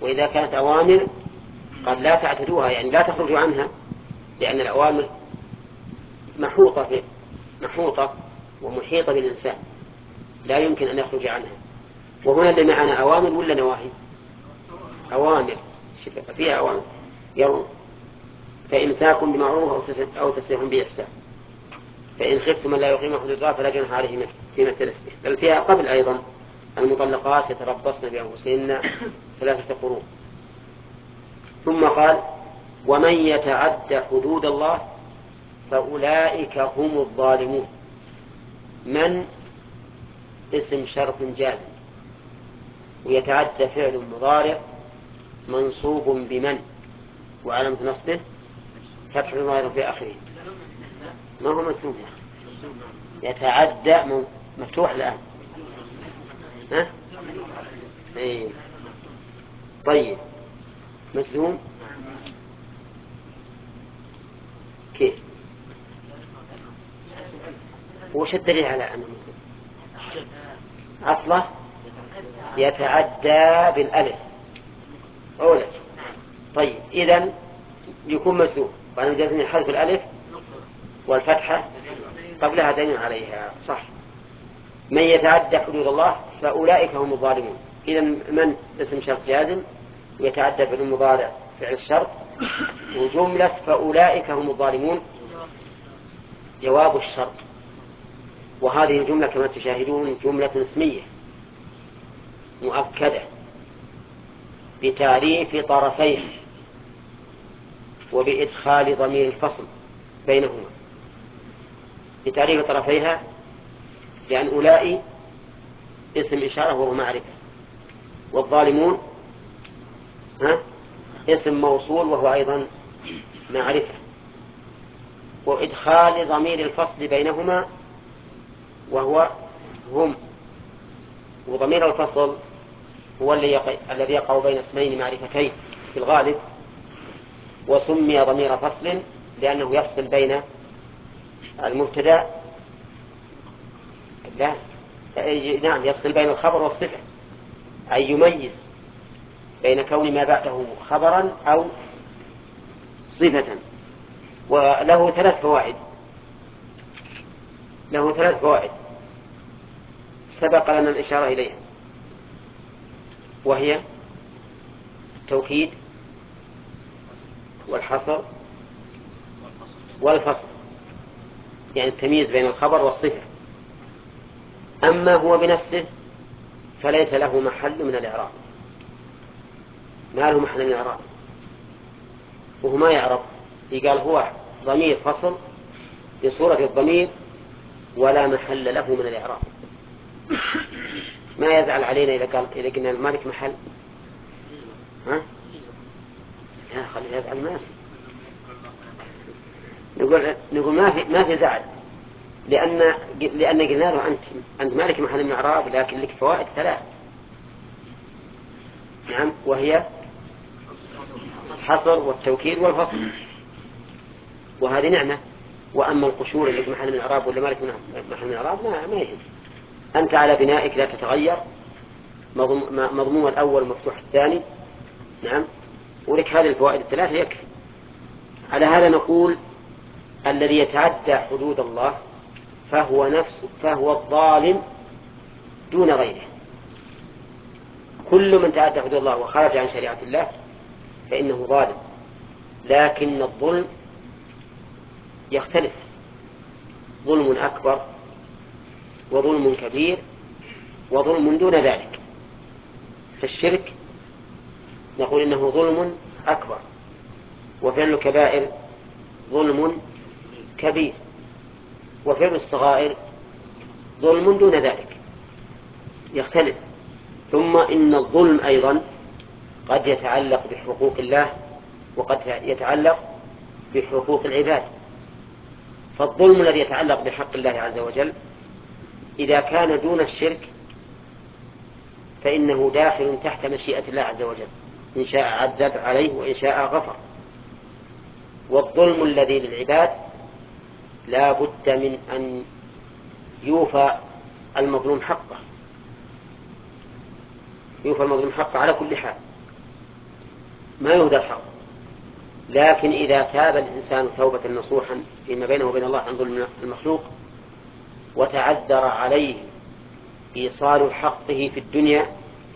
وإذا كانت أوامر قد لا تعتدوها، يعني لا تخرجوا عنها، لأن الأوامر محوطة ومحيطة بالإنسان، لا يمكن أن يخرج عنها. وهنا اللي معنا أوامر ولا نواهي؟ أوامر فيها أوامر، فإمساك بمعروف أو تسريح بإحسان، فإن خفتم من لا يقيم حدود الله فلا جناح عليه فيما افتدت به. بل فيها قبل أيضا المطلقات يتربصن بأنفسهن 3 قروء. ثم قال ومن يتعد حدود الله فأولئك هم الظالمون. من اسم شرط جازم، ويتعدى فعل مضارع منصوب بمن، وعلامة نصبه فتح الظاهر في آخره. ما هو مسلوب؟ يتعدى مفتوح الآن. ها؟ إيه. طيب مسلوم كيف؟ وش الدليل على أنه مسلوم؟ أصله يتعدى بالألف أولا. طيب إذن يكون مسلوم، وأنا جازم حذف الألف والفتحة قبلها دليل عليها. صح. من يتعدى حدود الله فأولئك هم الظالمون. إذن من اسم شرط جازم يتعدى فعل المضارع فعل الشرط، وجملة فأولئك هم الظالمون جواب الشرط. وهذه الجملة كما تشاهدون جملة اسمية مؤكدة بتعريف طرفيها وبإدخال ضمير الفصل بينهما. بتعريف طرفيها لأن أولئك اسم إشارة وهو معرفة، والظالمون اسم موصول وهو أيضا معرفة، وإدخال ضمير الفصل بينهما وهو هم. وضمير الفصل هو الذي يقع بين اسمين معرفتين في الغالب، وسمي ضمير فصل لأنه يفصل بين المبتدأ نعم يفصل بين الخبر والصفة، أي يميز بين كون ما بعده خبرا أو صفة. وله 3 فوائد. له 3 فوائد سبق لنا الإشارة إليها، وهي التوكيد والحصر والفصل، يعني التمييز بين الخبر والصفة. أما هو بنفسه فليس له محل من الإعراب، ما له محل من الإعراب، وهو ما يعرب. قال هو ضمير فصل بصورة الضمير ولا محل له من الإعراب. ما يزعل علينا إذا قلنا المالك محل؟ ها؟ يا خلي يزعل الناس. نقول ما في زعل، لأن قلنا له أنت مالك محل من الإعراب، لكن لك فوائد 3. نعم، وهي الحصر والتوكيد والفصل، وهذه نعمة. وأما القشور اللي في محل من الإعراب ولا مالك محل من الإعراب ما يهم. أنت على بنائك لا تتغير، مضموم الأول مفتوح الثاني. نعم، ولك هذه الفوائد 3 يكفي. على هذا نقول الذي يتعدى حدود الله فهو الظالم دون غيره. كل من تعدى حدود الله وخرج عن شريعة الله فإنه ظالم، لكن الظلم يختلف، ظلم أكبر وظلم كبير وظلم دون ذلك. فالشرك نقول إنه ظلم أكبر، وفعل الكبائر ظلم كبير، وفعل الصغائر ظلم دون ذلك، يختلف. ثم إن الظلم أيضا قد يتعلق بحقوق الله وقد يتعلق بحقوق العباد. فالظلم الذي يتعلق بحق الله عز وجل إذا كان دون الشرك فإنه داخل تحت مشيئة الله عز وجل، إن شاء عذب عليه وإن شاء غفر. والظلم الذي للعباد لا بد من أن يوفى المظلوم حقه، يوفى المظلوم حقه على كل حال. ما يهدى الحق. لكن إذا تاب الإنسان توبة نصوحا فيما بينه وبين الله عن ظلم المخلوق وتعذر عليه إيصال حقه في الدنيا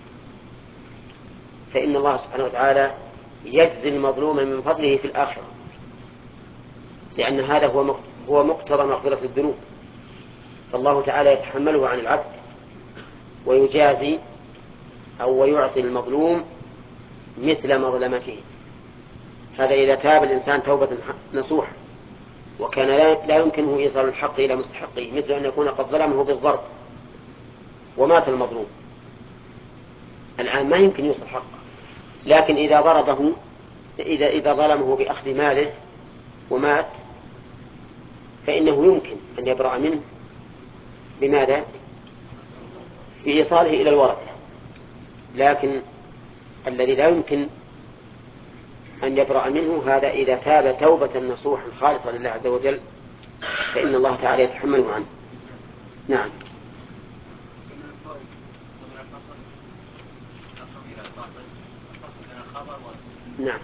فإن الله سبحانه وتعالى يجزي المظلوم من فضله في الآخرة، لأن هذا هو مقتضى مغفرة الذنوب. فالله تعالى يتحمله عن العبد ويجازي أو ويعطي المظلوم مثل مظلمته. هذا إذا تاب الإنسان توبة نصوح وكان لا يمكنه إيصال الحق إلى مستحقه، مثل أن يكون قد ظلمه بالضرب ومات المظلوم. الآن ما يمكن يوصل حقه، لكن إذا ضربه إذا ظلمه بأخذ ماله ومات فإنه يمكن أن يبرأ منه بماذا؟ بإيصاله إلى الورثة. لكن الذي لا يمكن أن يبرأ منه هذا إذا تاب توبة نصوحا خالصة لله عز وجل فإن الله تعالى يتحمله عنه. نعم. نعم.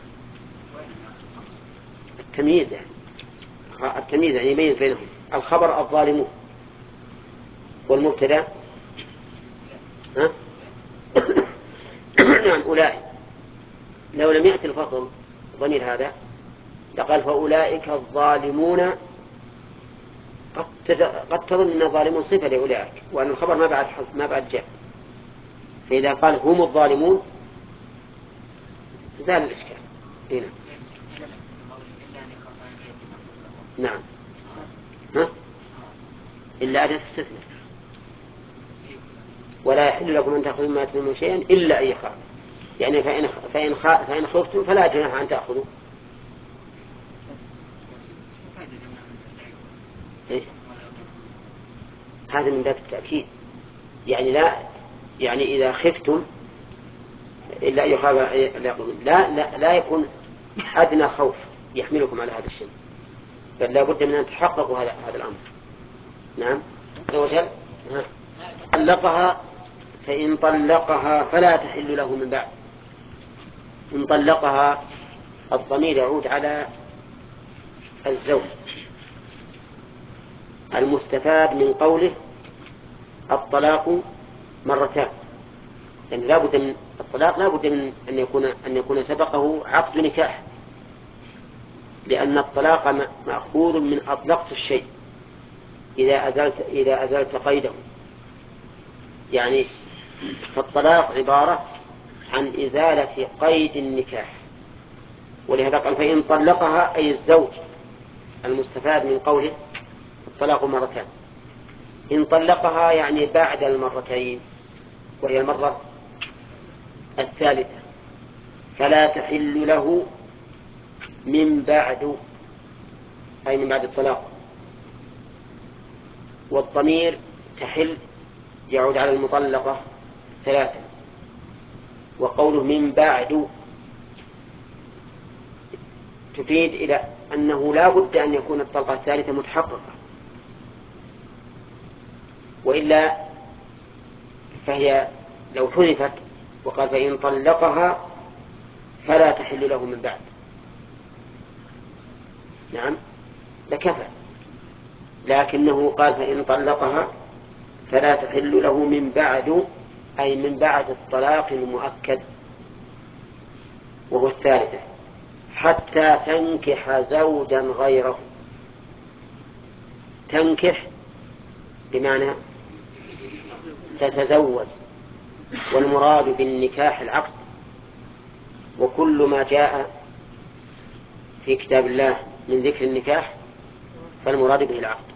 التمييز يعني يميز بينهم. الخبر الظالمون والمبتدا نعم أولئك. لو لم يأتي الفصل ضمير هذا لقال فأولئك الظالمون، قد تظن أن الظالمون صفة لأولئك وأن الخبر ما بعد جاء. فإذا قال هم الظالمون زال الإشكال هنا. نعم. إلا أداة استثناء. ولا يحل لكم أن تأخذوا مما آتيتموهن شيئا إلا أن يخافوا، يعني فإن خفتم فلا جناح أن تأخذوا. إيه؟ هذا من باب التأكيد، يعني إذا خفتم إلا أن يخاف لا يكون أدنى خوف يحملكم على هذا الشيء، بل لا بد من أن تحققوا هذا الأمر. نعم. عز وجل طلقها فإن طلقها فلا تحل له من بعد. إن طلقها الضمير يعود على الزوج المستفاد من قوله الطلاق مرتان، يعني لا بد من الطلاق، لا بد من أن يكون سبقه عقد نكاح، لأن الطلاق مأخوذ من أطلقت الشيء إذا أزلت قيده. يعني فالطلاق عبارة عن إزالة قيد النكاح، ولهذا قال فإن طلقها أي الزوج المستفاد من قوله الطلاق مرتان. إن طلقها يعني بعد المرتين وهي المرة الثالثة فلا تحل له من بعد، أي من بعد الطلاق. والضمير تحل يعود على المطلقة ثلاثة، وقوله من بعد تفيد إلى أنه لا بد أن يكون الطلقة الثالثة متحققة، وإلا فهي لو حذفت وقال فإن طلقها فلا تحل له من بعد، نعم لكفى. لكنه قال فإن طلقها فلا تحل له من بعد، أي من بعد الطلاق المؤكد وهو الثالثة، حتى تنكح زوجا غيره. تنكح بمعنى تتزوج، والمراد بالنكاح العقد، وكل ما جاء في كتاب الله من ذكر النكاح فالمراد به العقد.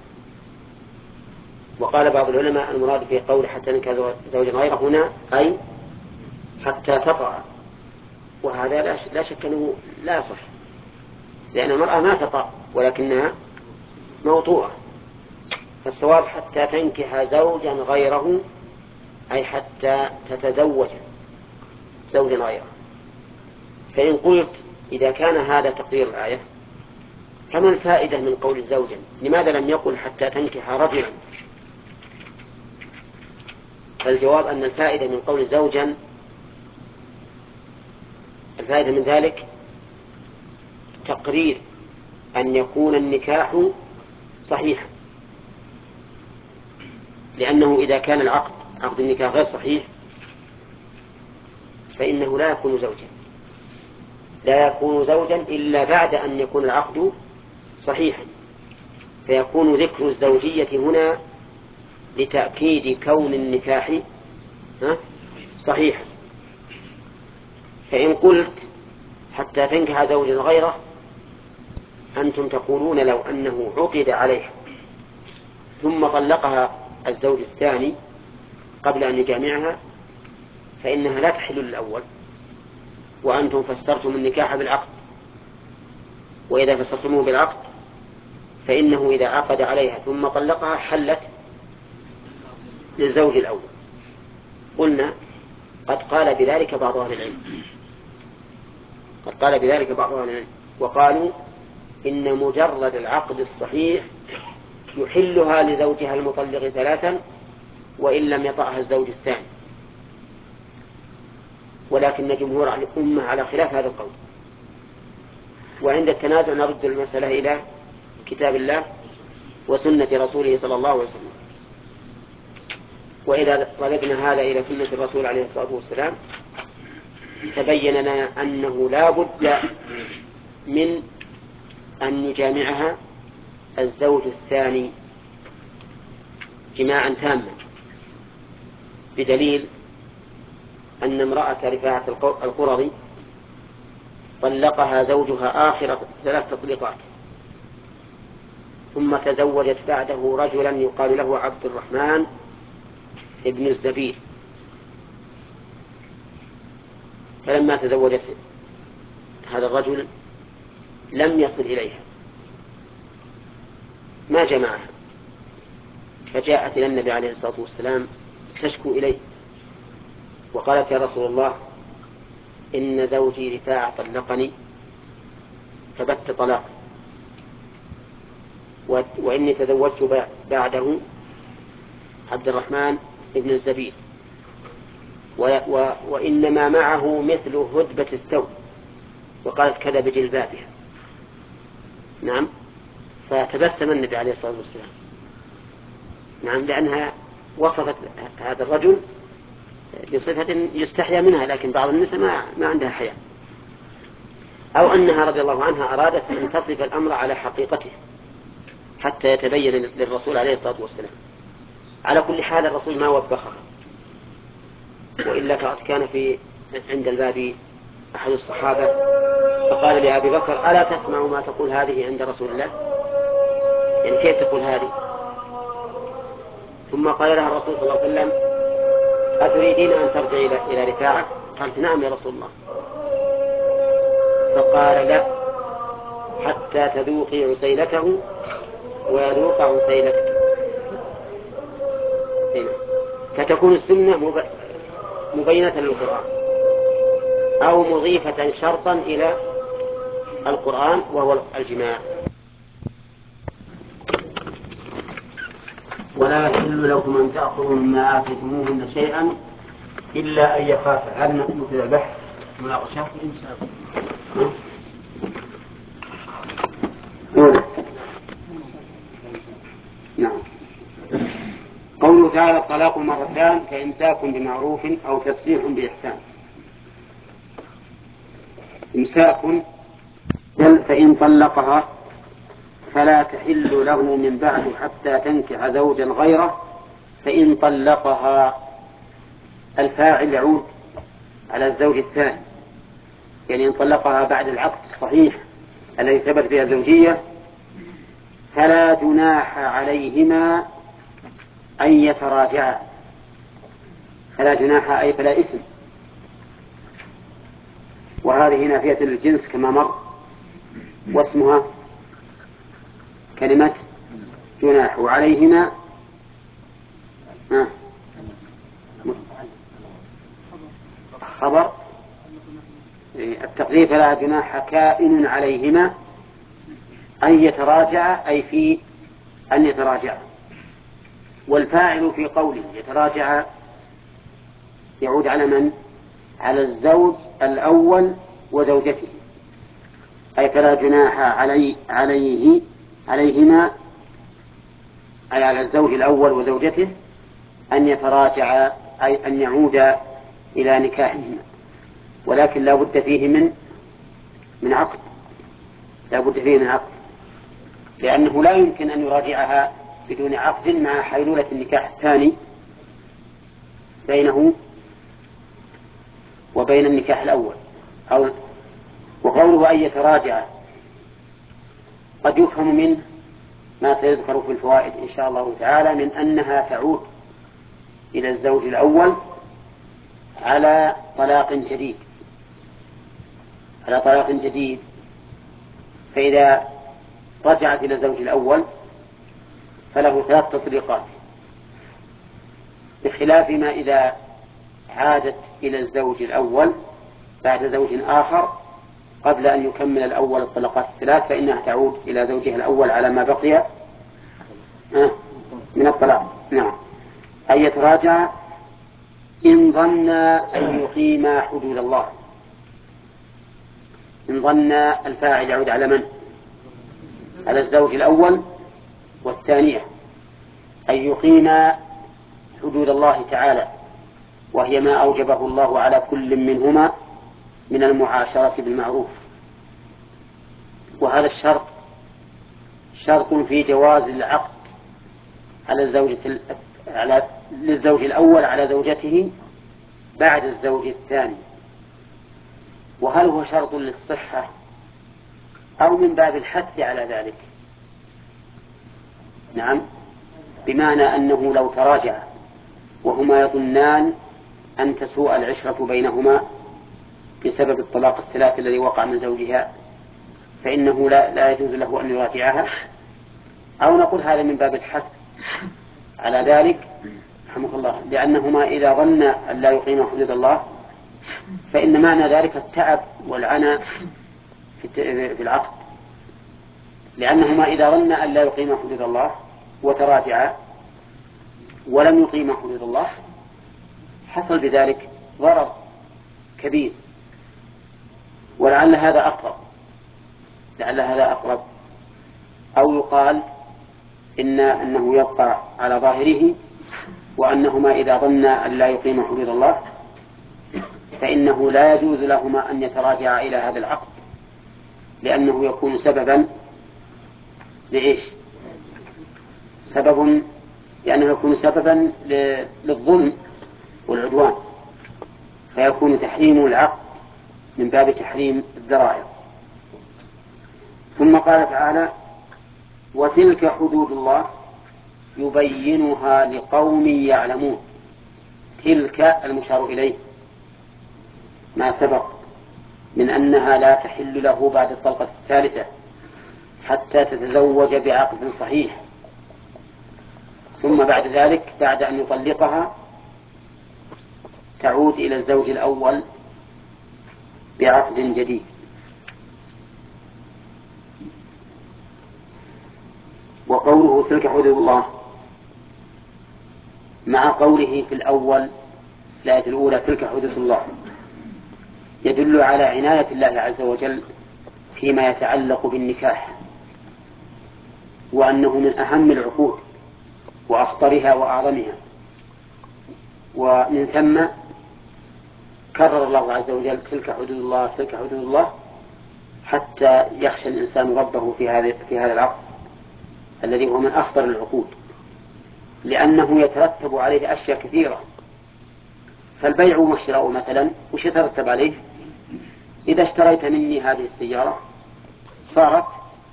وقال بعض العلماء المراد به قول حتى نكح زوجا غيره هنا أي حتى تطأ، وهذا لا شك أنه لا صح، لأن المرأة ما تطأ ولكنها موطوءة. فالصواب حتى تنكح زوجا غيره أي حتى تتزوج زوجا غيره. فإن قلت إذا كان هذا تقدير الآية فما الفائدة من قول زوجا؟ لماذا لم يقل حتى تنكح رجلا؟ الجواب أن الفائدة من قول زوجا الفائدة من ذلك تقرير أن يكون النكاح صحيحا، لأنه إذا كان عقد النكاح غير صحيح فإنه لا يكون زوجا إلا بعد أن يكون العقد صحيحا، فيكون ذكر الزوجية هنا لتأكيد كون النكاح صحيحا. فإن قلت حتى تنكح زوجا غيره، أنتم تقولون لو أنه عقد عليها ثم طلقها الزوج الثاني قبل أن يجامعها فإنها لا تحل للأول، وأنتم فسرتم النكاح بالعقد، وإذا فسرتموه بالعقد فإنه إذا عقد عليها ثم طلقها حلت للزوج الأول. قلنا قد قال بذلك بعض أهل العلم، وقالوا إن مجرد العقد الصحيح يحلها لزوجها المطلق 3 وإن لم يطأها الزوج الثاني، ولكن جمهور الأمة على خلاف هذا القول. وعند التنازع نرد المسألة إلى كتاب الله وسنة رسوله صلى الله عليه وسلم. وإذا رددنا هذا إلى سنة الرسول عليه الصلاة والسلام تبين لنا أنه لا بد من أن يجامعها الزوج الثاني جماعا تاما، بدليل أن امرأة رفاعة القرظي طلقها زوجها آخر 3 تطليقات، ثم تزوجت بعده رجلا يقال له عبد الرحمن ابن الزبير. فلما تزوجت هذا الرجل لم يصل إليها، ما جمعها، فجاءت إلى النبي عليه الصلاة والسلام تشكو إليه وقالت: يا رسول الله، إن زوجي رفاعة طلقني فبت طلاق، وإني تزوجت بعده عبد الرحمن ابن الزبير، وإنما معه مثل هدبة الثوب، وقالت كذا بجلبابها. نعم. فتبسم النبي عليه الصلاة والسلام، نعم، لأنها وصفت هذا الرجل بصفة يستحيا منها، لكن بعض النساء ما عندها حياء، أو أنها رضي الله عنها أرادت أن تصف الأمر على حقيقته حتى يتبين للرسول عليه الصلاة والسلام. على كل حال الرسول ما وبخها، وإلا كان عند الباب أحد الصحابة فقال لأبي بكر: ألا تسمع ما تقول هذه عند رسول الله؟ يعني كيف تقول هذه؟ ثم قال لها الرسول صلى الله عليه وسلم: أتريدين أن ترجعي إلى رفاعة؟ قالت: نعم يا رسول الله. فقال: لا، حتى تذوقي عسيلته ويذوق عسيلتك. فتكون السنة مبينة للقرآن أو مضيفة شرطا إلى القرآن وهو الجماع. ولا يحل لكم أن تأخذوا مما آتيتموهن شيئا إلا أن يخافا. هل مثل البحث مناقشة؟ إن شاء الله. نعم. قوله تعالى: الطلاق مرتان فإمساك بمعروف أو تسريح بإحسان. إمساك فإن طلقها فلا تحل له من بعد حتى تنكح زوجا غيره. فإن طلقها الفاعل يعود على الزوج الثاني، يعني إن طلقها بعد العقد الصحيح الذي ثبت فيها الزوجية فلا جناح عليهما أن يتراجعا. فلا جناح أي فلا إثم، وهذه نافية للجنس كما مر، واسمها كلمة جناح. وعليهما خبر التقدير: فلا جناح كائن عليهما أن يتراجع، أي في أن يتراجع. والفاعل في قوله يتراجع يعود على من؟ على الزوج الأول وزوجته، أي فلا جناح عليهما، أي على الزوج الأول وزوجته، أن يتراجعا، أي أن يعودا إلى نكاحهما، ولكن لا بد فيه من عقد، لا بد فيه من عقد، لأنه لا يمكن أن يراجعها بدون عقد مع حيلولة النكاح الثاني بينه وبين النكاح الأول. وقوله أن يتراجع قد يفهم منه ما سيذكر في الفوائد إن شاء الله تعالى، من أنها تعود إلى الزوج الأول على طلاق جديد، فإذا رجعت إلى الزوج الأول فله 3 تطليقات، بخلاف ما إذا عادت إلى الزوج الأول بعد زوج آخر قبل أن يكمل الأول الطلقات 3، فإنها تعود إلى زوجها الأول على ما بقي من الطلاق. نعم. أن يتراجع إن ظن أن يقيم حدود الله. إن ظن الفاعل يعود على من؟ على الزوج الأول والثانية، أن يقيم حدود الله تعالى، وهي ما أوجبه الله على كل منهما من المعاشرة بالمعروف. وهذا الشرط شرط في جواز العقد للزوج الأول على زوجته بعد الزوج الثاني. وهل هو شرط للصحة أو من باب الحث على ذلك؟ نعم، بمعنى أنه لو تراجع وهما يظنان أن تسوء العشرة بينهما بسبب الطلاق 3 الذي وقع من زوجها، فإنه لا يجوز له أن يراجعها، أو نقول هذا من باب الحث على ذلك رحمه الله، لأنهما إذا ظن أن لا يقيم حدود الله فإن معنى ذلك التعب والعناء في العقد، لأنهما إذا ظن أن لا يقيم حدود الله وتراجعا ولم يقيم حدود الله حصل بذلك ضرر كبير. ولعل هذا أقرب، أو يقال أنه يبقى على ظاهره، وأنهما إذا ظنا أن لا يقيم حدود الله فإنه لا يجوز لهما أن يتراجعا إلى هذا العقد، لأنه يكون سببا لإيش؟ لأنه يكون سببا للظلم والعدوان، فيكون تحريم العقد من باب تحريم الذرائع. ثم قال تعالى: وتلك حدود الله يبينها لقوم يعلمون. تلك المشار إليه ما سبق من أنها لا تحل له بعد الطلقة 3 حتى تتزوج بعقد صحيح، ثم بعد ذلك بعد أن يطلقها تعود إلى الزوج الأول بعقد جديد. وقوله تلك حدود الله مع قوله في الأول الآية الأولى تلك حدود الله يدل على عناية الله عز وجل فيما يتعلق بالنكاح، وأنه من أهم العقود وأخطرها وأعظمها، ومن ثم كرر الله عز وجل تلك حدود الله تلك حدود الله حتى يخشى الإنسان ربه في هذا العقد الذي هو من أخطر العقود، لأنه يترتب عليه أشياء كثيرة. فالبيع والشراء مثلا وش يترتب عليه؟ إذا اشتريت مني هذه السيارة صارت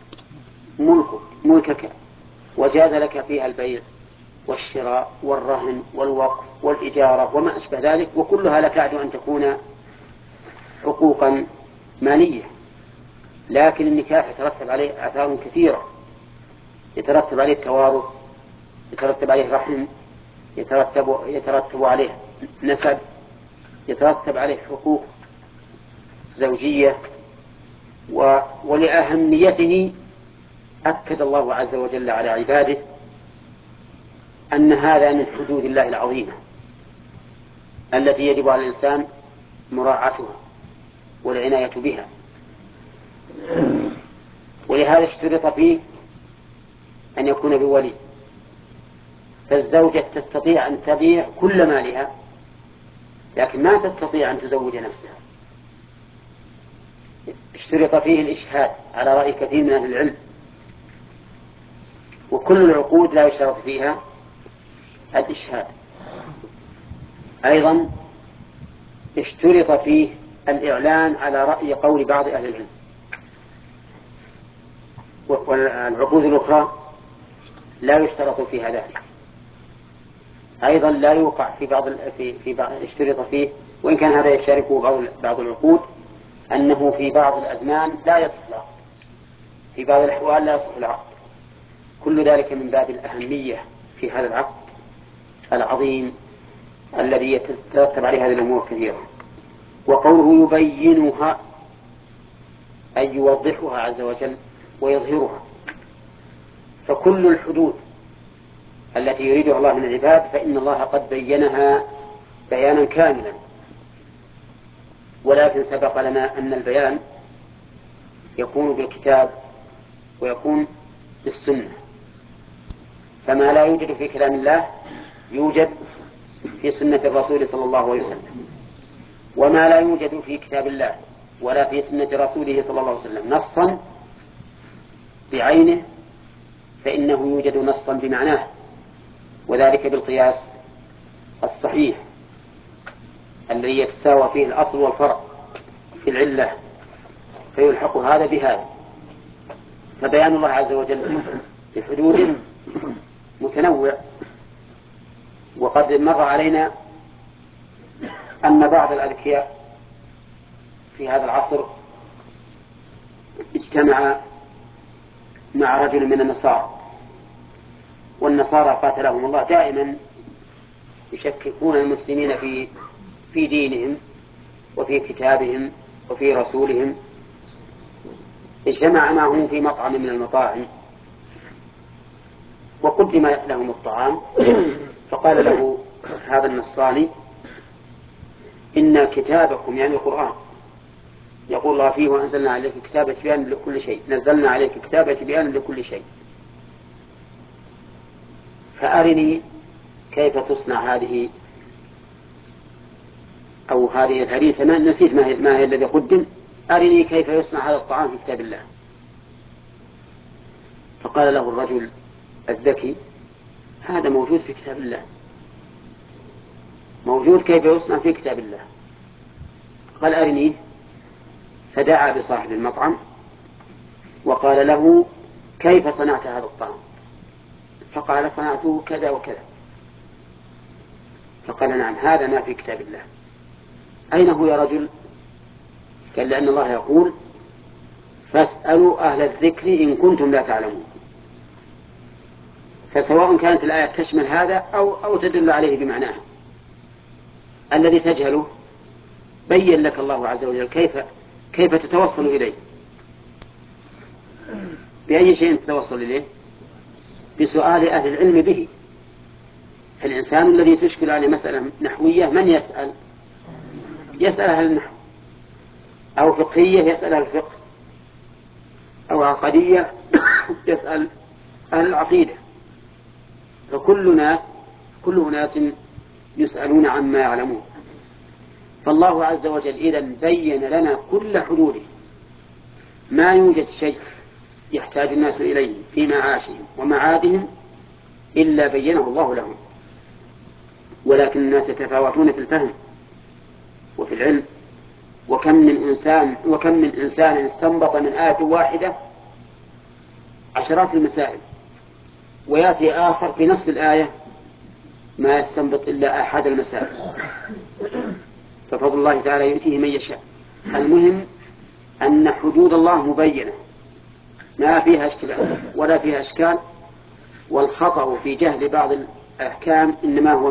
ملكك، وجاز لك فيها البيع والشراء والرهن والوقف والإجارة وما أشبه ذلك، وكلها لكاد أن تكون حقوقا مالية. لكن النكاح يترتب عليه آثار كثيرة، يترتب عليه توارث، يترتب عليه رحم، يترتب عليه نسب، يترتب عليه حقوق زوجية. ولأهميته أكد الله عز وجل على عباده أن هذا من حدود الله العظيمة التي يجب على الإنسان مراعاتها. والعناية بها. ولهذا اشترط فيه أن يكون بولي. فالزوجة تستطيع أن تبيع كل مالها لكن ما تستطيع أن تزوج نفسها. اشترط فيه الإشهاد على رأي كثير من أهل العلم، وكل العقود لا يشترط فيها الإشهاد. أيضا اشترط فيه الإعلان على رأي قول بعض أهل العلم. والعقود الأخرى لا يشترط فيها ذلك. أيضا لا يوقع في بعض اشترط فيه، وإن كان هذا يشاركه بعض العقود، أنه في بعض الأزمان لا يصح العقد، في بعض الأحوال لا يصح العقد. كل ذلك من باب الأهمية في هذا العقد العظيم الذي يترتب عليه هذه الأمور كثيرة. وقوله يبينها أي يوضحها عز وجل ويظهرها. فكل الحدود التي يريدها الله من العباد فإن الله قد بينها بيانا كاملا، ولكن سبق لنا أن البيان يكون بالكتاب ويكون بالسنة. فما لا يوجد في كلام الله يوجد في سنة الرسول صلى الله عليه وسلم، وما لا يوجد في كتاب الله ولا في سنة رسوله صلى الله عليه وسلم نصا بعينه فإنه يوجد نصا بمعناه، وذلك بالقياس الصحيح الذي يتساوى فيه الأصل والفرع في العلة، فيلحق هذا بهذا. فبيان الله عز وجل بحدود متنوع. وقد مر علينا أن بعض الأذكياء في هذا العصر اجتمع مع رجل من النصارى، والنصارى قاتلهم الله دائما يشككون المسلمين في دينهم وفي كتابهم وفي رسولهم. اجتمع معهم في مطعم من المطاعم وقدم لهم الطعام، فقال له هذا النصراني إن كتابكم يعني القرآن يقول الله فيه وأنزلنا عليك كتابا بيانا لكل شيء، نزلنا عليك كتابا بيانا لكل شيء، فأرني كيف تصنع هذه أو هذه الهريسة، نسيت ما هي الذي قدم، أرني كيف يصنع هذا الطعام في كتاب الله. فقال له الرجل الذكي هذا موجود في كتاب الله، موجود كيف يصنع في كتاب الله. قال أرني. فدعا بصاحب المطعم وقال له كيف صنعت هذا الطعام؟ فقال صنعته كذا وكذا. فقال نعم هذا ما في كتاب الله. أين هو يا رجل؟ قال لأن الله يقول فاسألوا أهل الذكر إن كنتم لا تعلمون. فسواء كانت الآية تشمل هذا أو تدل عليه بمعناها، الذي تجهله بين لك الله عز وجل كيف تتوصل إليه. بأي شيء تتوصل إليه؟ بسؤال أهل العلم به. فالإنسان الذي تشكل عليه مسألة نحوية من يسأل؟ يسأل أهل النحو، أو فقهية يسأل أهل الفقه، أو عقدية يسأل أهل العقيدة. فكل ناس يسألون عما يعلمون. فالله عز وجل إذا بين لنا كل حدوده، ما يوجد شيء يحتاج الناس إليه في معاشهم ومعادهم إلا بينه الله لهم. ولكن الناس يتفاوتون في الفهم وفي العلم، وكم من إنسان استنبط من آية واحدة عشرات المسائل، ويأتي آخر في نصف الآية ما يستنبط إلا أحد المسائل. ففضل الله تعالى يؤتيه من يشاء. المهم أن حدود الله مبينة ما فيها اشتباه ولا فيها أشكال، والخطأ في جهل بعض الأحكام إنما هو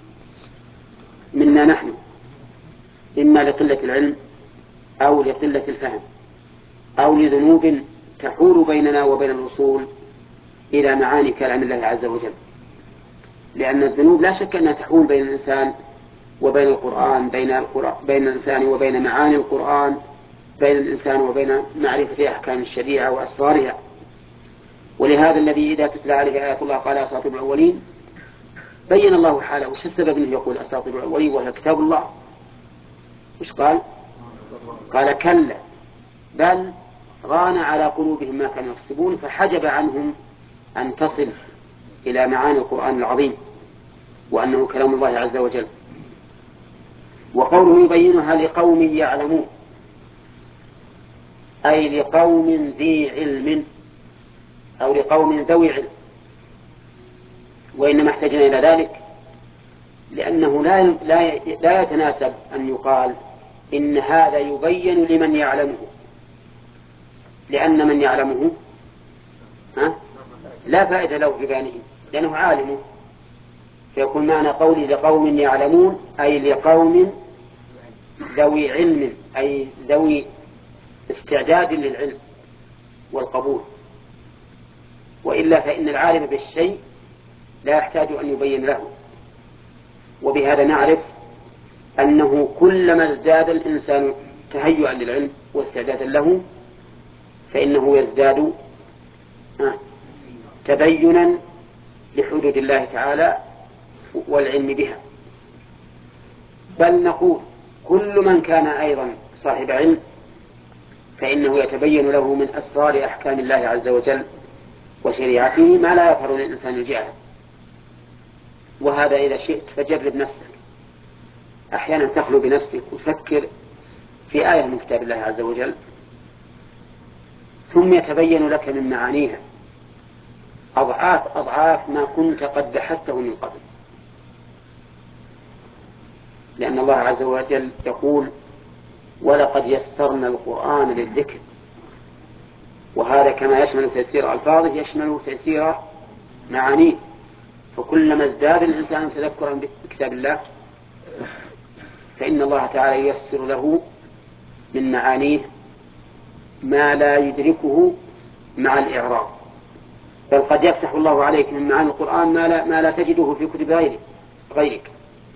منا نحن، إما لقلة العلم أو لقلة الفهم أو لذنوب تحول بيننا وبين الوصول إلى معاني كلام الله عز وجل. لأن الذنوب لا شك أنها تحول بين الإنسان وبين القرآن، بين الإنسان وبين معاني القرآن بين الإنسان وبين معرفة أحكام الشريعة وأسرارها. ولهذا الذي إذا تتلى عليه آيات الله قال أساطير الأولين بين الله حاله. وش السبب أنه يقول أساطير الأولين وهي كتاب الله؟ وش قال؟ قال كلا بل ران على قلوبهم ما كانوا يكسبون، فحجب عنهم أن تصل إلى معاني القرآن العظيم وأنه كلام الله عز وجل. وقوله يبينها لقوم يعلمون أي لقوم ذي علم أو لقوم ذوي علم، وإنما احتجنا إلى ذلك لأنه لا يتناسب أن يقال إن هذا يبين لمن يعلمه، لأن من يعلمه لا فائدة له في بيانه لأنه عالمه. فيكون معنى قولي لقوم يعلمون أي لقوم ذوي علم، أي ذوي استعداد للعلم والقبول. وإلا فإن العالم بالشيء لا يحتاج أن يبين له. وبهذا نعرف أنه كلما ازداد الإنسان تهيئا للعلم واستعدادا له فإنه يزداد تبينا لحدود الله تعالى والعلم بها. بل نقول كل من كان أيضا صاحب علم فإنه يتبين له من أسرار أحكام الله عز وجل وشريعته ما لا يظهر للإنسان الجاهل. وهذا إذا شئت فجرب نفسك، أحيانا تخلو بنفسك وتفكر في آية من كتاب الله عز وجل ثم يتبين لك من معانيها أضعاف ما كنت قد بحثته من قبل. لأن الله عز وجل يقول ولقد يسرنا القرآن للذكر، وهذا كما يشمل تيسير ألفاظه يشمل تيسير معانيه. فكلما ازداد الإنسان تذكرا بكتاب الله فإن الله تعالى ييسر له من معانيه ما لا يدركه مع الإعراب. بل قد يفتح الله عليك من معاني القرآن ما لا تجده في كتب غيرك.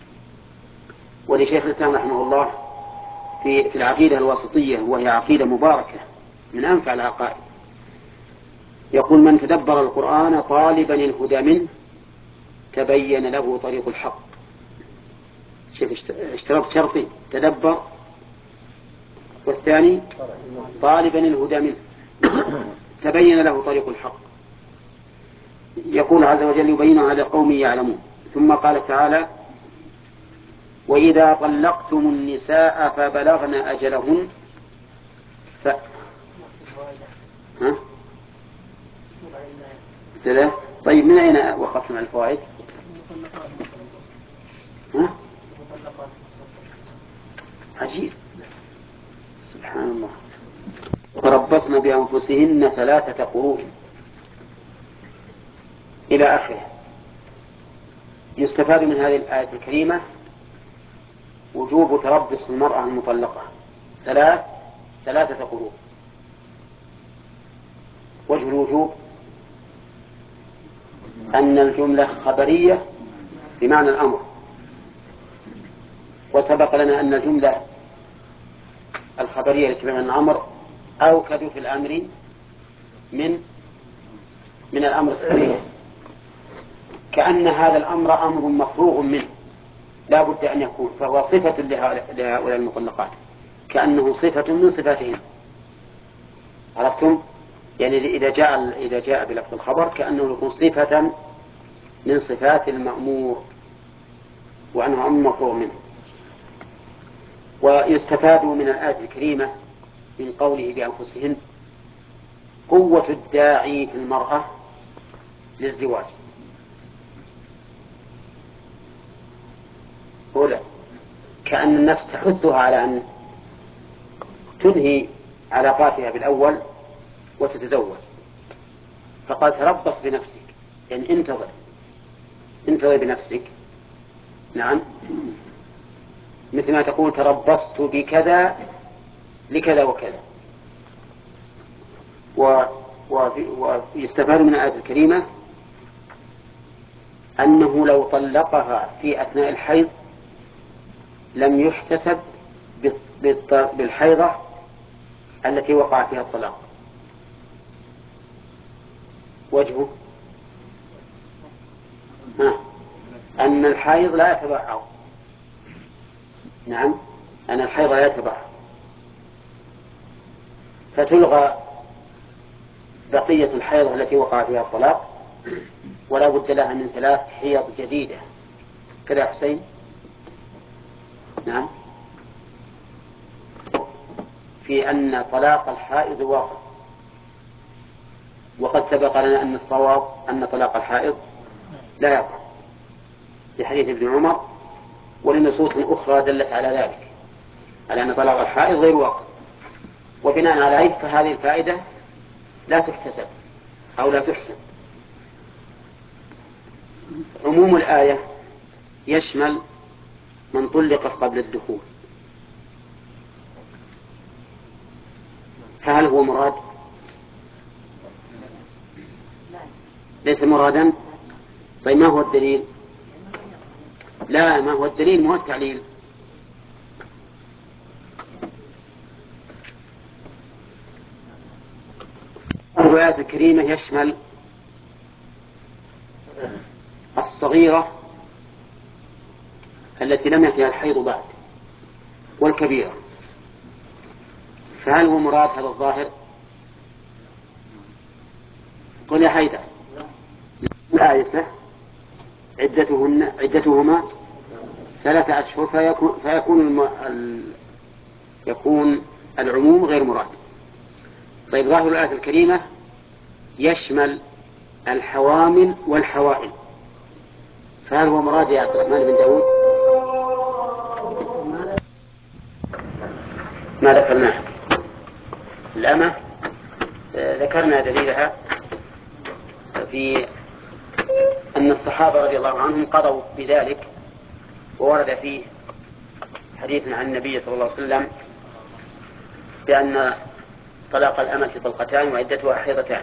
ولشيخ الإسلام رحمه الله في العقيدة الواسطية وهي عقيدة مباركة من أنفع العقائد يقول من تدبر القرآن طالبا الهدى منه تبين له طريق الحق. شوف اشترط شرطين، تدبر والثاني طالبا الهدى منه تبين له طريق الحق. يقول عز وجل يبينها لقوم يعلمون. ثم قال تعالى وإذا طلقتم النساء فبلغن أجلهن طيب من أين وقفتم على الفوائد؟ عجيب سبحان الله. وربطن بأنفسهن 3 قروء إلى آخره. يستفاد من هذه الآية الكريمة وجوب تربص المرأة المطلقة 3 قروء. وجه الوجوب أن الجملة خبرية بمعنى الأمر، وسبق لنا أن الجملة الخبرية بمعنى الأمر أوكد في الأمر من الأمر الصريح، كأن هذا الأمر أمر مفروغ منه لا بد أن يكون، فهو صفة لهؤلاء المطلقات كأنه صفة من صفاتهم. عرفتم؟ يعني إذا جاء بلفظ الخبر كأنه يكون صفة من صفات المأمور وأنه أمر مفروغ منه. ويستفاد من الآية الكريمة من قوله بأنفسهن قوة الداعي في المرأة للزواج. أولا كأن النفس تحثها على أن تنهي علاقاتها بالأول وتتزوج، فقال تربص بنفسك يعني انتظر بنفسك. نعم مثل ما تقول تربصت بكذا لكذا وكذا. ويستفاد من الآية الكريمة أنه لو طلقها في أثناء الحيض لم يحتسب بالحيضة التي وقع فيها الطلاق وجهه أن الحيض لا يتبعض. نعم، أن الحيض لا يتبعض، فتلغى بقية الحيض التي وقع فيها الطلاق، ولا بد لها من 3 حيض جديدة. كذا حسين؟ نعم، في أن طلاق الحائض واقع، وقد سبق لنا أن الصواب أن طلاق الحائض لا يقع في حديث ابن عمر، ولنصوص أخرى دلت على ذلك، على أن طلاق الحائض غير واقع. وبناء عليه فهذه الفائدة لا تحتسب أو لا تحسب. عموم الآية يشمل من طلق قبل الدخول، فهل هو مراد؟ ليس مرادا. طيب ما هو الدليل؟ لا، ما هو الدليل؟ ما هو التعليل. الروايات الكريمة يشمل الصغيرة التي لم يأتها الحيض بعد، والكبيرة، فهل هو مراد هذا الظاهر؟ قل يا حيدر. الآية عدتهما 3 أشهر، يكون العموم غير مراد. طيب ظاهر الآية الكريمة يشمل الحوامل والحوائل، فهل هو مراد يا عبد الرحمن بن داود؟ ما ذكرناه الأمة، ذكرنا دليلها في أن الصحابة رضي الله عنهم قضوا بذلك، وورد فيه حديث عن النبي صلى الله عليه وسلم بأن طلاق الأمة طلقتان وعدتها حيضتان،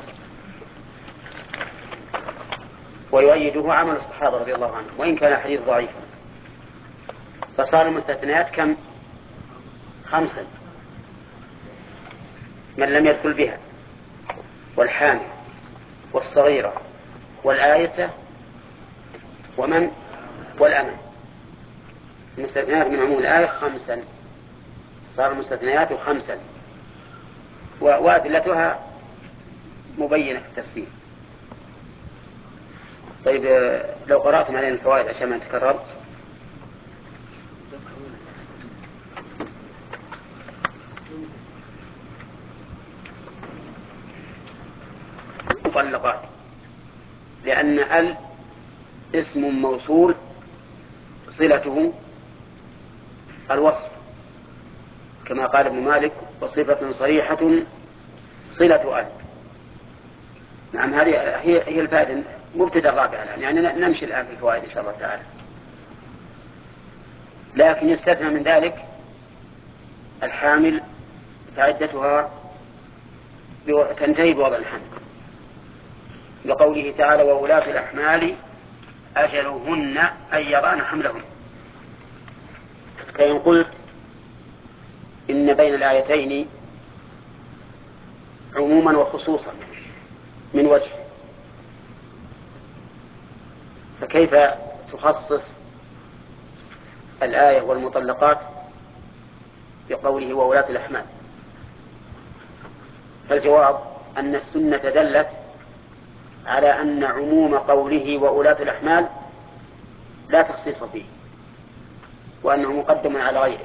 ويؤيده عمل الصحابة رضي الله عنهم وإن كان حديث ضعيفا. فصار المستثنيات كم؟ 5: من لم يدخل بها، والحامل، والصغيرة، والآيسة، والأمة. المستثنيات من عموم الآية 5، صار المستثنيات 5، وأدلتها مبينة في التفسير. طيب لو قرأتم علينا الفوائد عشان ما نتكرر. مطلقات، لأن ال اسم موصول صلته الوصف، كما قال ابن مالك: وصفة صريحة صلة ال. نعم، هذه هي الفائدة، مبتدأ الرابع الآن، يعني نمشي الآن في الفوائد إن شاء الله تعالى. لكن يستثنى من ذلك الحامل، فعدتها تنتهي بوضع الحمل، لقوله تعالى: وولاة الأحمال أجلهن أن يضعن حملهن. فإن قلت إن بين الآيتين عموما وخصوصا من وجه، فكيف تخصص الآية والمطلقات بقوله وولاة الأحمال؟ فالجواب أن السنة دلت على أن عموم قوله وولاة الأحمال لا تخصيص فيه، وأنه مقدم على غيره،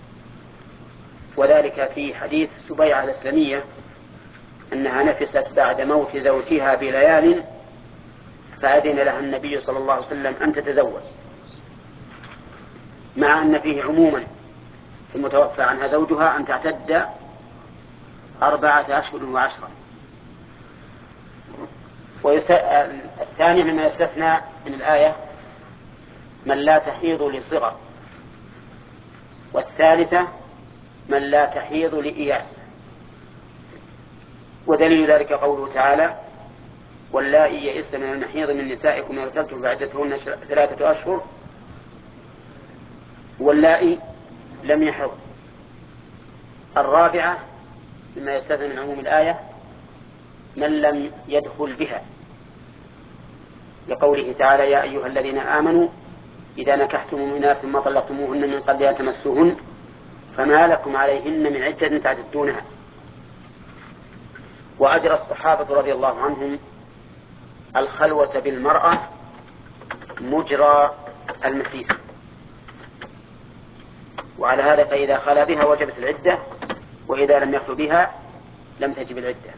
وذلك في حديث سبيعة الإسلامية أنها نفست بعد موت زوجها بليال، فأذن لها النبي صلى الله عليه وسلم أن تتزوج، مع أن فيه عموما في المتوفى عنها زوجها أن تعتد 4 أشهر و10. الثاني مما يستثنى من الآية من لا تحيض لصغر، والثالثة من لا تحيض لإياس. ودليل ذلك قوله تعالى: واللائي يئسن من المحيض من نسائكم إن ارتبتم فعدتهن 3 أشهر، واللائي لم يحض. الرابعة مما يستثنى من عموم الآية من لم يدخل بها، لقوله تعالى: يا أيها الذين آمنوا إذا نكحتم المؤمنات ثم طلقتموهن من قبل أن تمسوهن فما لكم عليهن من عدة تعتدونها. وأجرى الصحابة رضي الله عنهم الخلوة بالمرأة مجرى المسيس، وعلى هذا فإذا خلا بها وجبت العدة، وإذا لم يخل بها لم تجب العدة.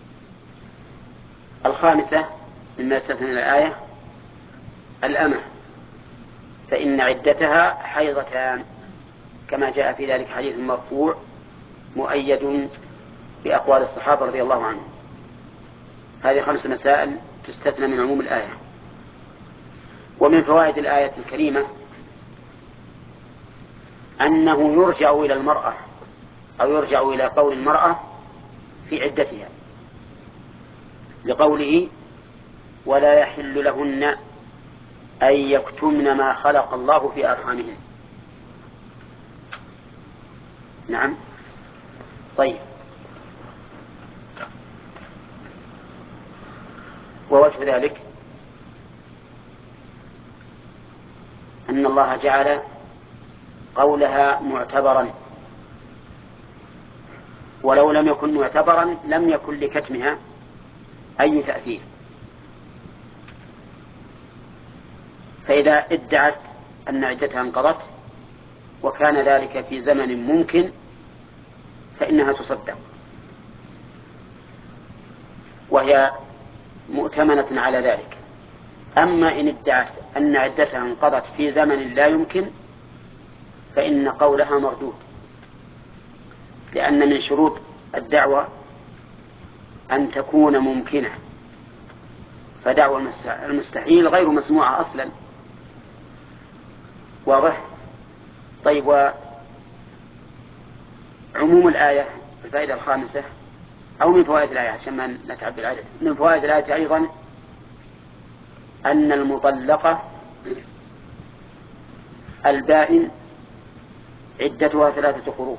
الخامسة مما يستثنى من الآية الأمة، فإن عدتها حيضتان، كما جاء في ذلك حديث مرفوع مؤيد بأقوال الصحابة رضي الله عنهم. هذه 5 مسائل تستثنى من عموم الآية. ومن فوائد الآية الكريمة أنه يرجع إلى المرأة أو يرجع إلى قول المرأة في عدتها، لقوله: ولا يحل لهن أن يكتمن ما خلق الله في أرحامهن. نعم. طيب، ووجه ذلك أن الله جعل قولها معتبرا، ولو لم يكن معتبرا لم يكن لكتمها أي تأثير. فإذا ادعت أن عدتها انقضت وكان ذلك في زمن ممكن فإنها تصدق، وهي مؤتمنة على ذلك. أما إن ادعت أن عدتها انقضت في زمن لا يمكن فإن قولها مردود، لأن من شروط الدعوة أن تكون ممكنة، فدعوة المستحيل غير مسموعة أصلا. واضح؟ طيب، وعموم الآية الفائدة الخامسة أو من فوائد الآية عشان ما نتعب بالعدد، من فوائد الآية أيضا أن المطلقة البائن عدتها 3 قروء.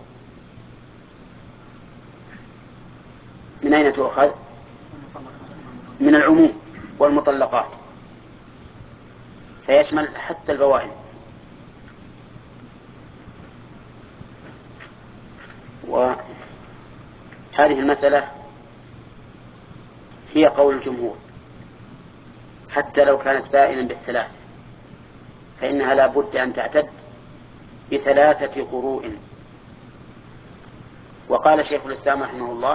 من أين تؤخذ؟ من العموم والمطلقات، فيشمل حتى البوائن. وهذه المسألة هي قول الجمهور، حتى لو كانت بائنا بال3 فإنها لا بد أن تعتد ب3 قروء. وقال شيخ الإسلام رحمه الله: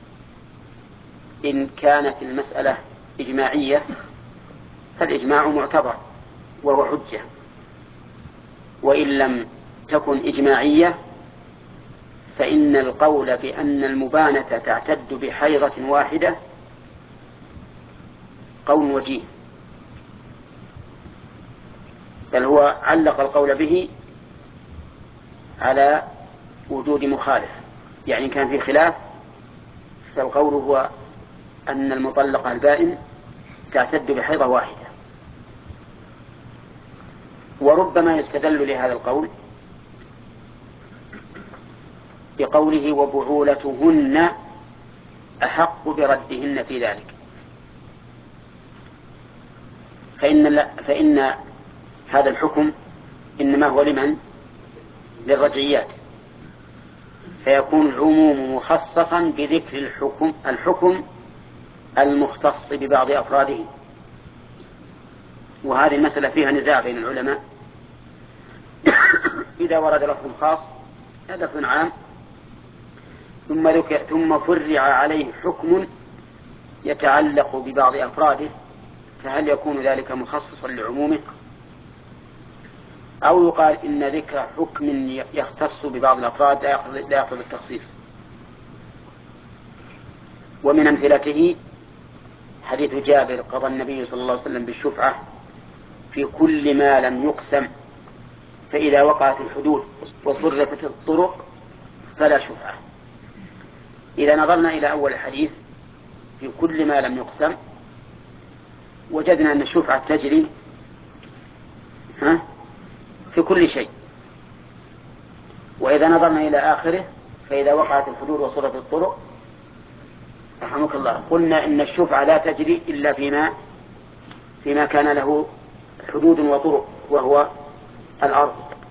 إن كانت المسألة إجماعية فالإجماع معتبر وهو حجة، وإن لم تكن إجماعية فإن القول بأن المبانة تعتد بحيضة واحدة قول وجيه، بل هو علق القول به على وجود مخالف، يعني كان في خلاف، فالقول هو أن المطلقة البائن تعتد بحيضة واحدة. وربما يستدل لهذا القول بقوله: وبعولتهن أحق بردهن في ذلك، فإن هذا الحكم إنما هو لمن؟ للرجعيات، فيكون العموم مخصصا بذكر الحكم المختص ببعض أفراده. وهذه المسألة فيها نزاع بين العلماء. إذا ورد لفظ خاص هدف عام ثم فرع عليه حكم يتعلق ببعض أفراده، فهل يكون ذلك مخصصا لعمومه؟ أو يقال إن ذكر حكم يختص ببعض الأفراد لا يقصد التخصيص. ومن أمثلته حديث جابر: قضى النبي صلى الله عليه وسلم بالشفعة في كل ما لم يقسم، فإذا وقعت الحدود وصرفت الطرق فلا شفعة. إذا نظرنا إلى أول الحديث في كل ما لم يقسم وجدنا أن الشفعة تجري في كل شيء، وإذا نظرنا إلى آخره فإذا وقعت الحدود وصلت الطرق رحمك الله قلنا إن الشفعة لا تجري إلا فيما كان له حدود وطرق وهو الأرض.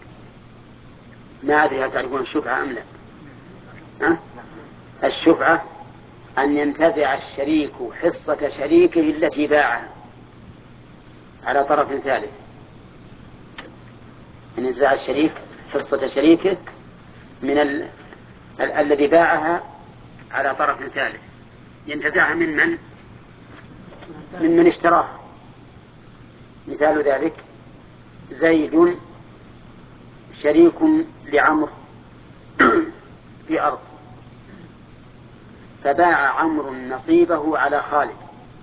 ما أدري هل تعرفون الشفعة أم لا؟ الشفعة أن ينتزع الشريك حصة شريكه التي باعها على طرف ثالث. أن ينتزع الشريك حصة شريكه من الذي باعها على طرف ثالث، ينتزعها من اشتراها. مثال ذلك زيد شريك لعمرو في أرض، فباع عمرو نصيبه على خالد،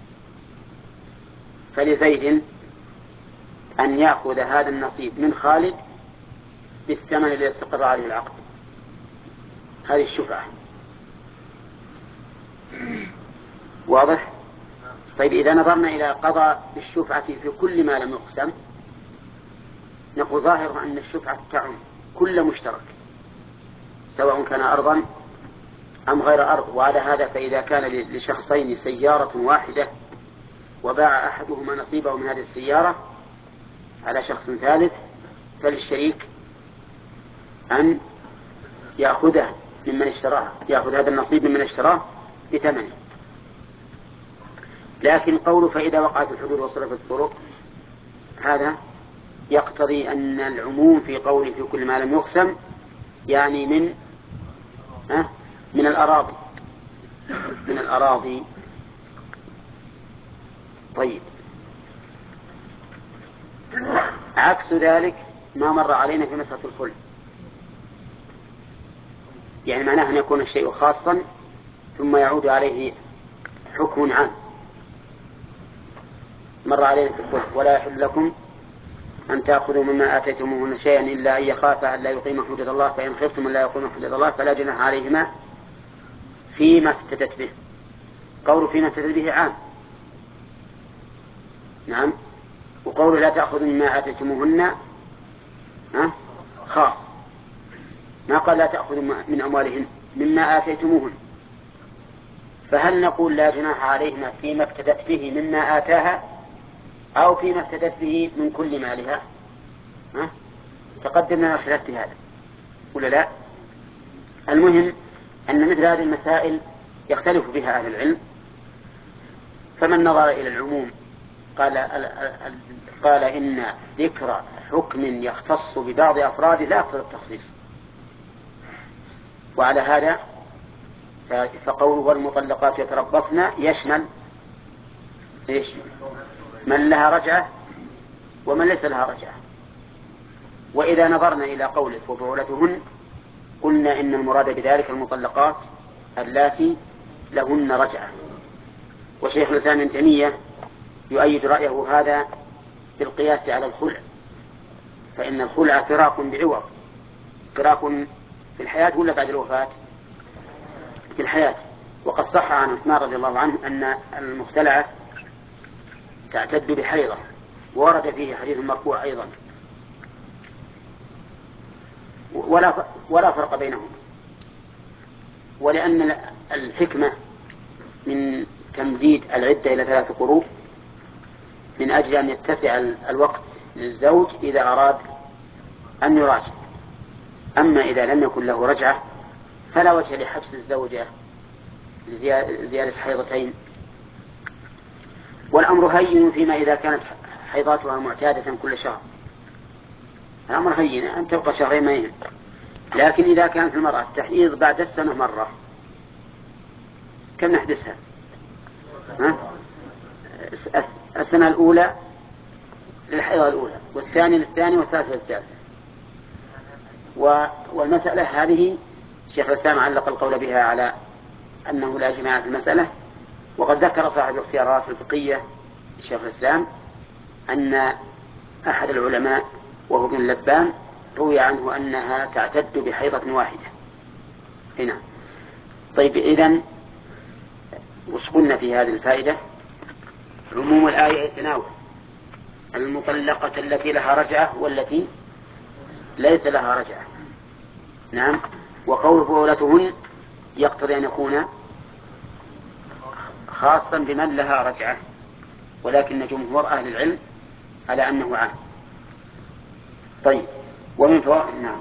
فلزيد أن يأخذ هذا النصيب من خالد بالثمن الذي استقر عليه العقد. هذه الشفعة. واضح؟ طيب إذا نظرنا إلى قضاء بالشفعة في كل ما لم يقسم نقول ظاهر أن الشفعة تعم كل مشترك سواء كان أرضا أم غير أرض. وعلى هذا فإذا كان لشخصين سيارة واحدة وباع أحدهما نصيبه من هذه السيارة على شخص ثالث فللشريك أن يأخذه ممن اشتراه، يأخذ هذا النصيب ممن اشتراه بثمنه. لكن قوله فإذا وقعت الحدود وصرفت الطرق هذا يقتضي أن العموم في قوله في كل ما لم يقسم يعني من الأراضي. طيب عكس ذلك ما مر علينا في مسألة الخلع، يعني معناه أن يكون الشيء خاصا ثم يعود عليه حكم عام. مر علينا في الخلع ولا يحل لكم أن تأخذوا مما آتيتموهن شيئا إلا أن يخافا أن لا يقيم حدود الله، فإن خفتم أن لا يقيم حدود الله فلا جناح عليهما فيما افتدت به. قول فيما افتدت به عام، نعم، وقول لا تأخذوا مما آتيتموهن خاص، ما قال لا تأخذوا من أموالهن مما آتيتموهن. فهل نقول لا جناح عليهما فيما افتدت به مما آتاها أو فيما افتدت به من كل مالها؟ تقدمنا الخلاف في هذا ولا لا؟ المهم أن مثل هذه المسائل يختلف بها أهل العلم، فمن نظر إلى العموم قال إن ذكر حكم يختص ببعض أفراد لا يقتضي التخصيص. وعلى هذا فقوله والمطلقات يتربصن يشمل من لها رجعة ومن ليس لها رجعة. وإذا نظرنا إلى قوله وبعولتهن قلنا إن المراد بذلك المطلقات اللاتي لهن رجعة. وشيخ الإسلام ابن تيمية يؤيد رأيه هذا بالقياس على الخلع، فإن الخلع فراق بعوض، فراق في الحياة ولا بعد الوفاة؟ في الحياة. وقد صح عن عثمان رضي الله عنه أن المختلعة تعتد بحيضة، ورد فيه حديث مرفوع أيضا، ولا فرق بينهم. ولأن الحكمة من تمديد العدة إلى 3 قروء من أجل أن يتسع الوقت للزوج إذا أراد أن يراجع. أما إذا لم يكن له رجعة فلا وجه لحبس الزوجة لزيادة حيضتين. والأمر هين فيما إذا كانت حيضاتها معتادة كل شهر، الأمر هين أن تبقى شهرين ما يهم. لكن إذا كانت المرأة تحيض بعد السنة مرة كم نحدثها؟ السنة الأولى للحيضة الأولى، والثانية للثانية، والثالثة للثالثة. والمسألة هذه الشيخ الإسلام علق القول بها على أنه لا جماعة في المسألة. وقد ذكر صاحب الاختيارات الفقهية الشيخ الإسلام أن أحد العلماء وهو ابن اللبان روي عنه أنها تعتد بحيضة واحدة هنا. طيب إذن وش قلنا في هذه الفائدة؟ عموم الآية يتناول المطلقة التي لها رجعة والتي ليس لها رجعة. نعم، وقول بؤولتهن يقتضي أن يكون خاصا بمن لها رجعة، ولكن جمهور أهل العلم على أنه عام. طيب، ومن فوائد نعم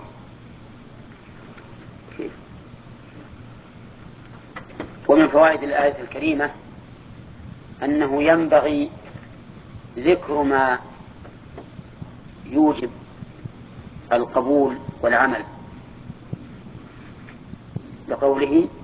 ومن فوائد الآية الكريمة أنه ينبغي ذكر ما يوجب القبول والعمل، لقوله